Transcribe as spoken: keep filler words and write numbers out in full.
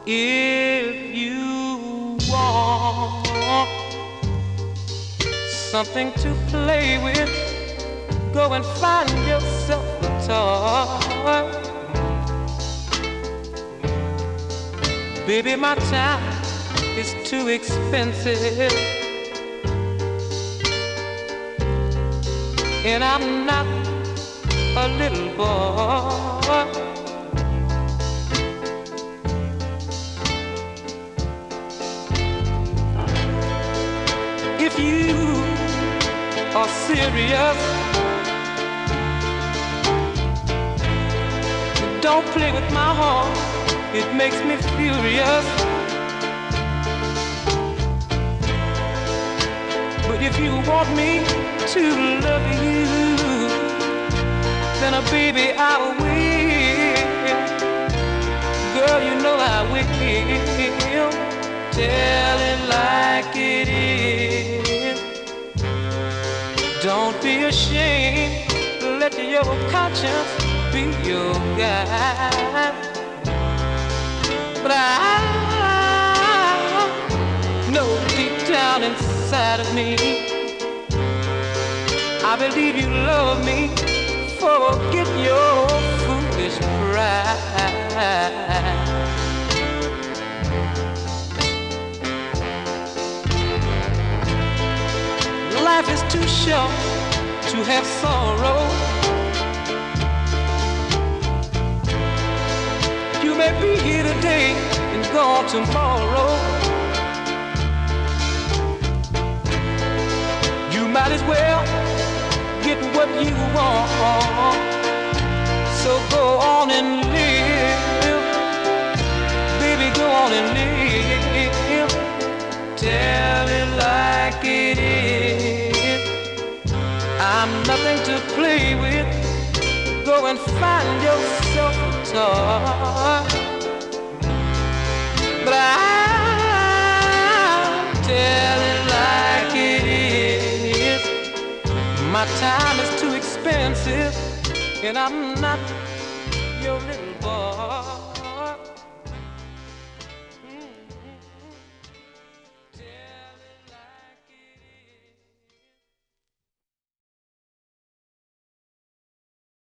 If you want something to play with, go and find yourself a toy. Baby, my time is too expensive, and I'm not a little boy. If you are serious, don't play with my heart, it makes me furious. But if you want me to love you, then uh, baby, I will. Girl, you know I will. Tell it like it is. Don't be ashamed, let your conscience be your guide. But I know deep down inside of me, I believe you love me. Forget your foolish pride. Life is too short to have sorrow. You may be here today and gone tomorrow. You might as well get what you want. So go on and live, baby, go on and live. Tell it like it is. I'm nothing to play with. Go and find yourself a toy. But I'll tell it like it is. My time is too expensive, and I'm not your little